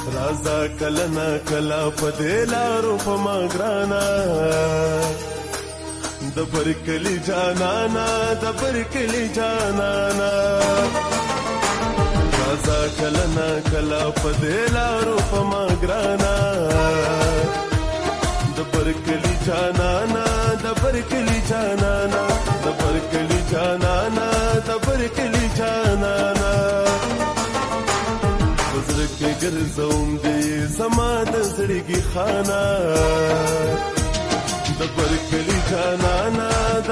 رازا کلنا کلا پدیلارو پما گرانا دبر کلی جانانا رازا کلنا کلا پدیلارو پما گرانا دبر کلی جانانا زړه ګرځوم دې زما د زړګي خانه د برکلی جانانا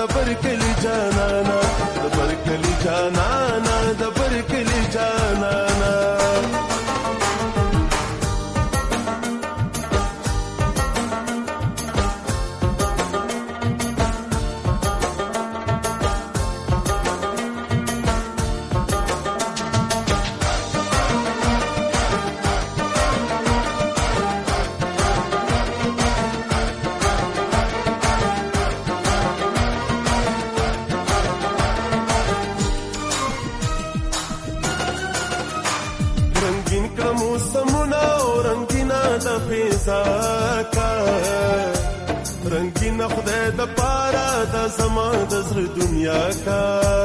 رنگین خدای د پاره د زما د زړه دنیا کا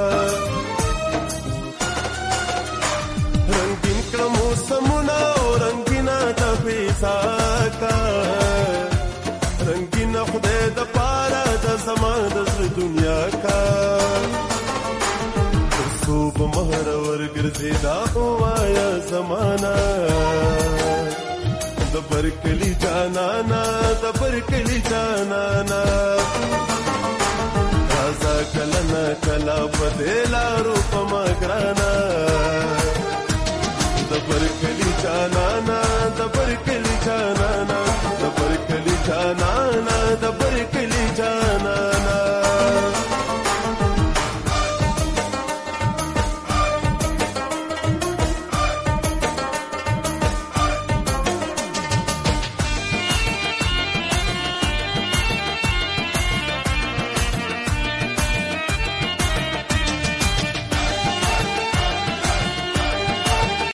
رنگین کړه موسمونه او رنگین د فضا کا رنگین خدای د پاره د زما د زړه دنیا کا صوب مهر ورګرځي دا وایا زمانہ د برکلی جانانا رازا کلنا کلا پدیلارو پما گرانا د برکلی جانانا